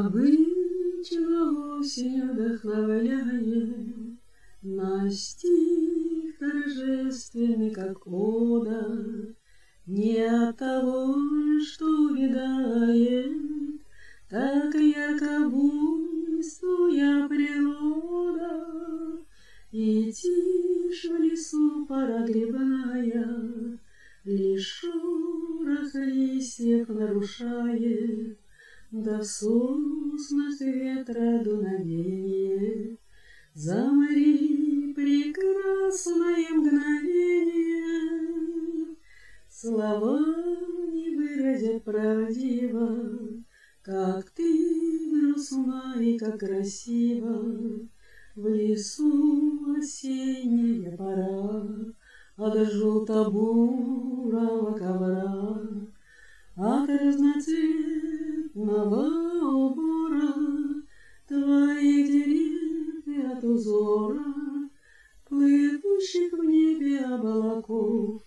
Обычно осень вдохновляет на стих торжественный, как ода, не от того, что увядает, так яко буйствуя природа, и тишь в лесу пора грибная, лишь шорох листьев нарушает, да в соснах ветра дуновенье, замри прекрасное мгновение. Слова не выразят правдиво, как ты грустна и как красиво. В лесу осенняя пора, от желто-бурого ковра, от разноцветного убора твоих дерев и от узора плывущих в небе облаков.